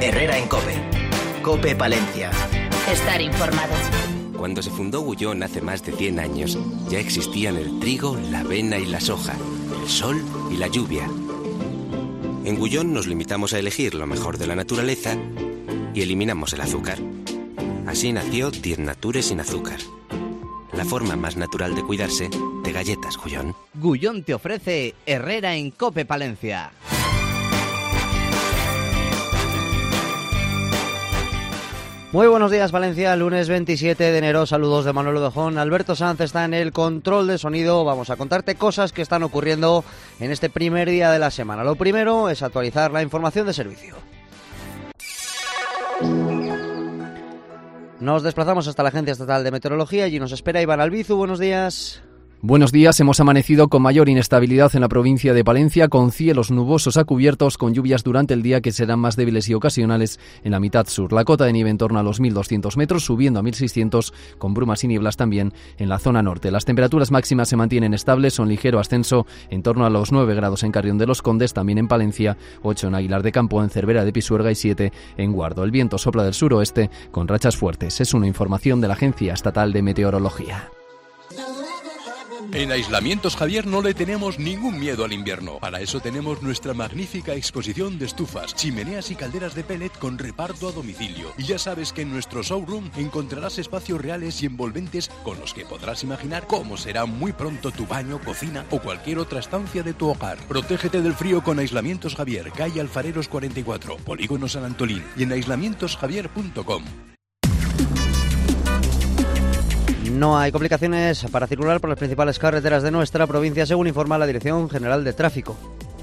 Herrera en COPE. COPE Palencia. Estar informado. Cuando se fundó Gullón hace más de 100 años, ya existían el trigo, la avena y la soja, el sol y la lluvia. En Gullón nos limitamos a elegir lo mejor de la naturaleza y eliminamos el azúcar. Así nació 10 Nature sin azúcar. La forma más natural de cuidarse de galletas Gullón. Gullón te ofrece Herrera en COPE Palencia. Muy buenos días, Valencia, lunes 27 de enero, saludos de Manuel Odejón. Alberto Sanz está en el control de sonido. Vamos a contarte cosas que están ocurriendo en este primer día de la semana. Lo primero es actualizar la información de servicio. Nos desplazamos hasta la Agencia Estatal de Meteorología. Allí nos espera Iván Albizu. Buenos días. Buenos días, hemos amanecido con mayor inestabilidad en la provincia de Palencia, con cielos nubosos a cubiertos, con lluvias durante el día que serán más débiles y ocasionales en la mitad sur. La cota de nieve en torno a los 1.200 metros, subiendo a 1.600, con brumas y nieblas también en la zona norte. Las temperaturas máximas se mantienen estables, son ligero ascenso, en torno a los 9 grados en Carrión de los Condes, también en Palencia, 8 en Aguilar de Campo, en Cervera de Pisuerga y 7 en Guardo. El viento sopla del suroeste con rachas fuertes. Es una información de la Agencia Estatal de Meteorología. En Aislamientos Javier no le tenemos ningún miedo al invierno. Para eso tenemos nuestra magnífica exposición de estufas, chimeneas y calderas de pellet con reparto a domicilio. Y ya sabes que en nuestro showroom encontrarás espacios reales y envolventes con los que podrás imaginar cómo será muy pronto tu baño, cocina o cualquier otra estancia de tu hogar. Protégete del frío con Aislamientos Javier, calle Alfareros 44, Polígono San Antolín y en aislamientosjavier.com. No hay complicaciones para circular por las principales carreteras de nuestra provincia, según informa la Dirección General de Tráfico.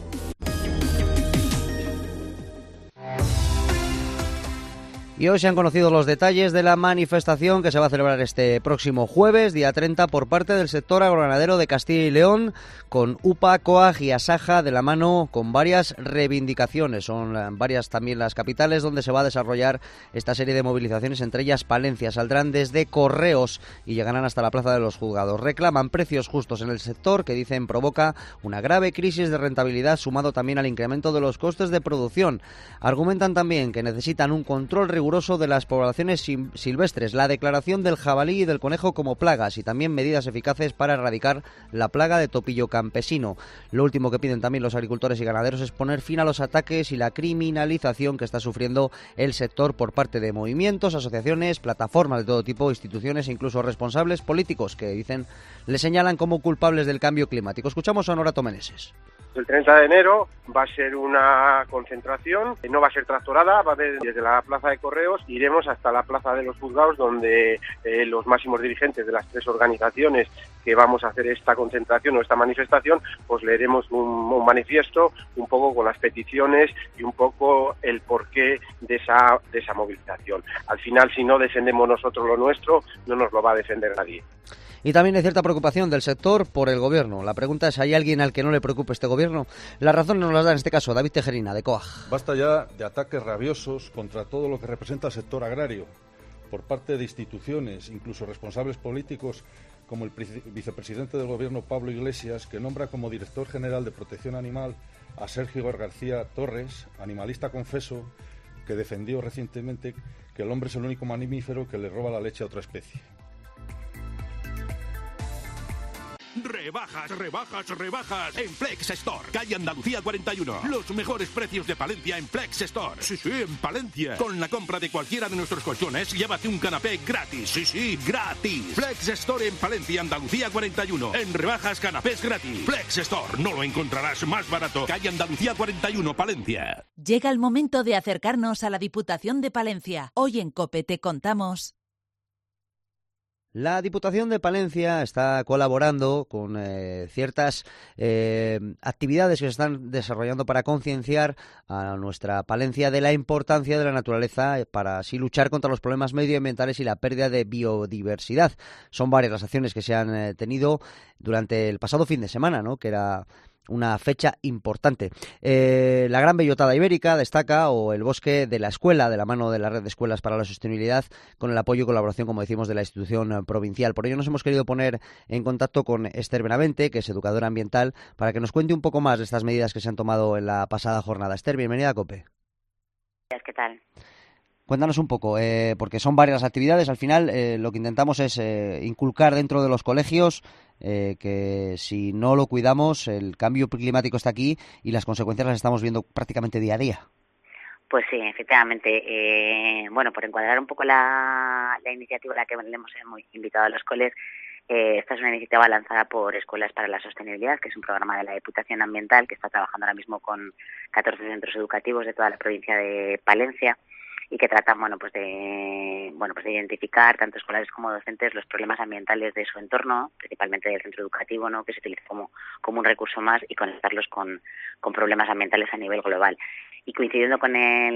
Y hoy se han conocido los detalles de la manifestación que se va a celebrar este próximo jueves, día 30, por parte del sector agroganadero de Castilla y León, con UPA, COAG y ASAJA de la mano, con varias reivindicaciones. Son varias también las capitales donde se va a desarrollar esta serie de movilizaciones, entre ellas Palencia. Saldrán desde Correos y llegarán hasta la Plaza de los Juzgados. Reclaman precios justos en el sector, que dicen provoca una grave crisis de rentabilidad, sumado también al incremento de los costes de producción. Argumentan también que necesitan un control riguroso de las poblaciones silvestres, la declaración del jabalí y del conejo como plagas y también medidas eficaces para erradicar la plaga de topillo campesino. Lo último que piden también los agricultores y ganaderos es poner fin a los ataques y la criminalización que está sufriendo el sector por parte de movimientos, asociaciones, plataformas de todo tipo, instituciones e incluso responsables políticos que dicen le señalan como culpables del cambio climático. Escuchamos a Norato Meneses. El 30 de enero va a ser una concentración, no va a ser tractorada, va a haber desde la Plaza de Correos, iremos hasta la Plaza de los Juzgados, donde los máximos dirigentes de las 3 organizaciones que vamos a hacer esta concentración o esta manifestación, pues leeremos un manifiesto, un poco con las peticiones y un poco el porqué de esa movilización. Al final, si no defendemos nosotros lo nuestro, no nos lo va a defender nadie. Y también hay cierta preocupación del sector por el gobierno. La pregunta es, ¿hay alguien al que no le preocupe este gobierno? Las razones nos las da en este caso David Tejerina, de COAG. Basta ya de ataques rabiosos contra todo lo que representa el sector agrario por parte de instituciones, incluso responsables políticos como el vicepresidente del gobierno Pablo Iglesias, que nombra como director general de Protección Animal a Sergio García Torres, animalista confeso, que defendió recientemente que el hombre es el único mamífero que le roba la leche a otra especie. Rebajas, rebajas, rebajas en Flex Store, calle Andalucía 41. Los mejores precios de Palencia en Flex Store. Sí, en Palencia. Con la compra de cualquiera de nuestros colchones, llévate un canapé gratis. Sí, gratis. Flex Store en Palencia, Andalucía 41. En rebajas, canapés gratis. Flex Store, no lo encontrarás más barato. Calle Andalucía 41, Palencia. Llega el momento de acercarnos a la Diputación de Palencia. Hoy en COPE te contamos. La Diputación de Palencia está colaborando con ciertas actividades que se están desarrollando para concienciar a nuestra Palencia de la importancia de la naturaleza para así luchar contra los problemas medioambientales y la pérdida de biodiversidad. Son varias las acciones que se han tenido durante el pasado fin de semana, ¿no?, que era una fecha importante. La Gran Bellotada Ibérica destaca, o el Bosque de la Escuela, de la mano de la Red de Escuelas para la Sostenibilidad, con el apoyo y colaboración, como decimos, de la institución provincial. Por ello nos hemos querido poner en contacto con Esther Benavente, que es educadora ambiental, para que nos cuente un poco más de estas medidas que se han tomado en la pasada jornada. Esther, bienvenida a COPE. ¿Qué tal? Cuéntanos un poco, porque son varias actividades. Al final lo que intentamos es inculcar dentro de los colegios que si no lo cuidamos, el cambio climático está aquí y las consecuencias las estamos viendo prácticamente día a día. Pues sí, efectivamente. Bueno, por encuadrar un poco la iniciativa a la que le hemos invitado a los coles, esta es una iniciativa lanzada por Escuelas para la Sostenibilidad, que es un programa de la Diputación Ambiental que está trabajando ahora mismo con 14 centros educativos de toda la provincia de Palencia y que tratan de identificar tanto escolares como docentes los problemas ambientales de su entorno, principalmente del centro educativo, ¿no?, que se utiliza como un recurso más, y conectarlos con problemas ambientales a nivel global. Y coincidiendo con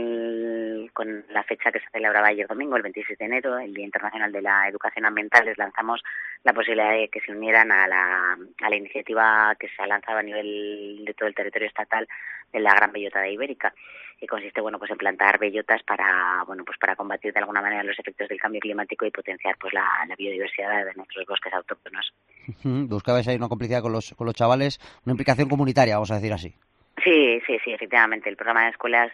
la fecha que se celebraba ayer domingo, el 26 de enero, el Día Internacional de la Educación Ambiental, les lanzamos la posibilidad de que se unieran a la iniciativa que se ha lanzado a nivel de todo el territorio estatal de la Gran Bellota Ibérica, que consiste en plantar bellotas para combatir de alguna manera los efectos del cambio climático y potenciar la biodiversidad de nuestros bosques autóctonos. Buscabais ahí una complicidad con los chavales, una implicación comunitaria, vamos a decir así. Sí, efectivamente. El programa de escuelas,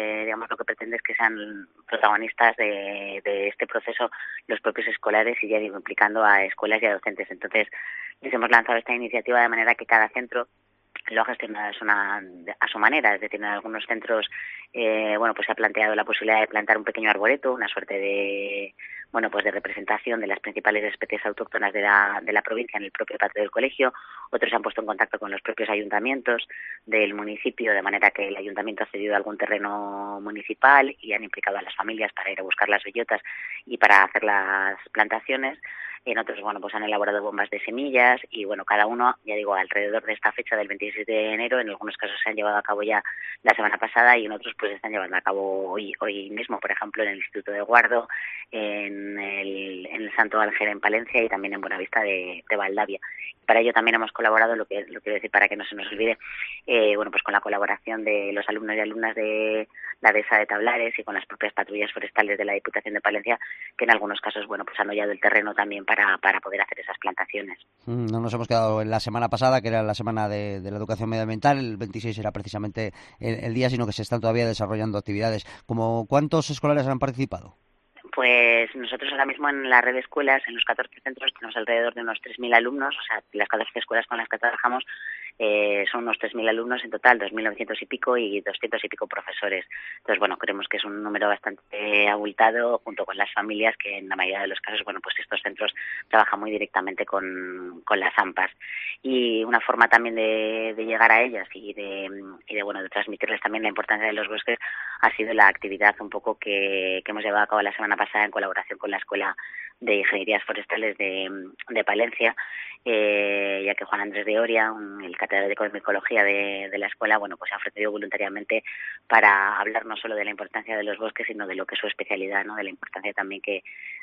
lo que pretende es que sean protagonistas de este proceso los propios escolares y, ya digo, implicando a escuelas y a docentes. Entonces, les hemos lanzado esta iniciativa de manera que cada centro lo ha gestionado a su manera. Es decir, en algunos centros se ha planteado la posibilidad de plantar un pequeño arboreto, una suerte de representación de las principales especies autóctonas de la provincia en el propio patio del colegio. Otros se han puesto en contacto con los propios ayuntamientos del municipio, de manera que el ayuntamiento ha cedido algún terreno municipal y han implicado a las familias para ir a buscar las bellotas y para hacer las plantaciones. En otros, han elaborado bombas de semillas y, cada uno, ya digo, alrededor de esta fecha del 26 de enero, en algunos casos se han llevado a cabo ya la semana pasada y en otros se están llevando a cabo hoy mismo, por ejemplo, en el Instituto de Guardo, en el Santo Ángel en Palencia y también en Buenavista de Valdavia. Para ello también hemos colaborado, lo quiero decir para que no se nos olvide, con la colaboración de los alumnos y alumnas de la dehesa de Tablares y con las propias patrullas forestales de la Diputación de Palencia, que en algunos casos han hollado el terreno también para poder hacer esas plantaciones. No nos hemos quedado en la semana pasada, que era la semana de la educación medioambiental. El 26 era precisamente el día, sino que se están todavía desarrollando actividades. ¿Cuántos escolares han participado? Pues nosotros ahora mismo en la red de escuelas, en los 14 centros, tenemos alrededor de unos 3.000 alumnos, o sea, las 14 escuelas con las que trabajamos son unos 3.000 alumnos en total, 2.900 y pico y 200 y pico profesores. Entonces, creemos que es un número bastante abultado, junto con las familias, que en la mayoría de los casos, estos centros trabajan muy directamente con las AMPAs. Y una forma también de llegar a ellas y de transmitirles también la importancia de los bosques ha sido la actividad un poco que hemos llevado a cabo la semana pasada en colaboración con la Escuela de Ingenierías Forestales de Palencia, ya que Juan Andrés de Oria, el catedrático de micología de la escuela, se ha ofrecido voluntariamente para hablar no solo de la importancia de los bosques, sino de lo que es su especialidad, ¿no?, de la importancia también que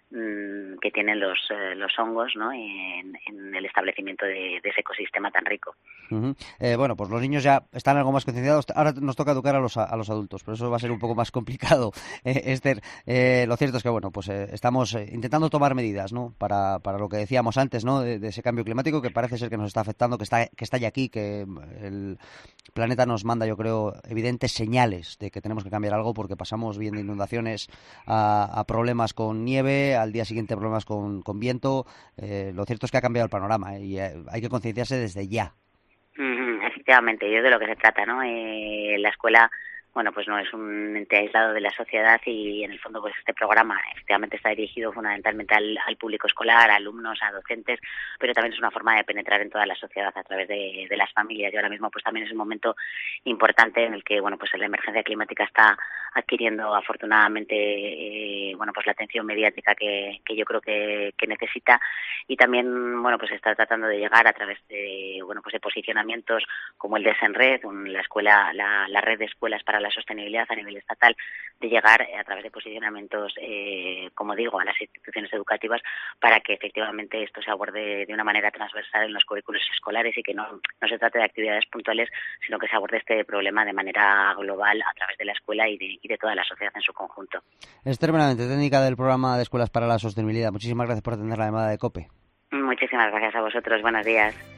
tienen los hongos, ¿no?, en el establecimiento de ese ecosistema tan rico. Pues los niños ya están algo más concienciados. Ahora nos toca educar a los adultos, pero eso va a ser un poco más complicado, Esther. Lo cierto es que estamos intentando tomar medidas, ¿no?, para lo que decíamos antes, ¿no?, de ese cambio climático que parece ser que nos está afectando, que está ya aquí, que el planeta nos manda, yo creo, evidentes señales de que tenemos que cambiar algo, porque pasamos bien de inundaciones a problemas con nieve, al día siguiente problemas con viento. Lo cierto es que ha cambiado el panorama, y hay que concienciarse desde ya. Efectivamente, y es de lo que se trata, ¿no? La escuela, no es un ente aislado de la sociedad y, en el fondo, este programa efectivamente está dirigido fundamentalmente al público escolar, a alumnos, a docentes, pero también es una forma de penetrar en toda la sociedad a través de las familias. Y ahora mismo, también es un momento importante en el que, la emergencia climática está adquiriendo, afortunadamente, la atención mediática que yo creo que necesita, y también, está tratando de llegar a través de, de posicionamientos como el de Senred, la red de escuelas para la sostenibilidad a nivel estatal, de llegar a través de posicionamientos, como digo, a las instituciones educativas, para que efectivamente esto se aborde de una manera transversal en los currículos escolares y que no se trate de actividades puntuales, sino que se aborde este problema de manera global a través de la escuela y de toda la sociedad en su conjunto. Esther Benavente, técnica del programa de Escuelas para la Sostenibilidad. Muchísimas gracias por atender la llamada de COPE. Muchísimas gracias a vosotros. Buenos días.